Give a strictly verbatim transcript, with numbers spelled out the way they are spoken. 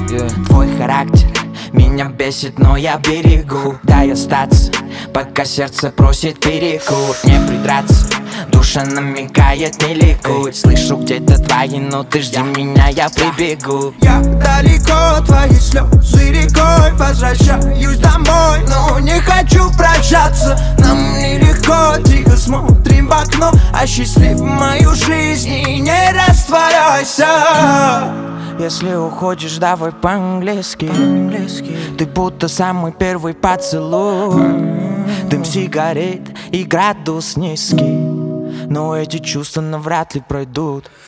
yeah. Твой характер меня бесит, но я берегу. Дай остаться, пока сердце просит перекур. Не придраться, душа намекает, не ликуй. Слышу где-то твои ноты, жди меня, я прибегу. Я далеко, твои слезы рекой. Возвращаюсь домой, но не хочу прощаться. Нам нелегко, тихо смотрим в окно. Осчастливь мою жизнь и не растворяйся. Если уходишь, давай по-английски. Ты будто самый первый поцелуй. Дым сигарет и градус низкий, но эти чувства навряд ли пройдут.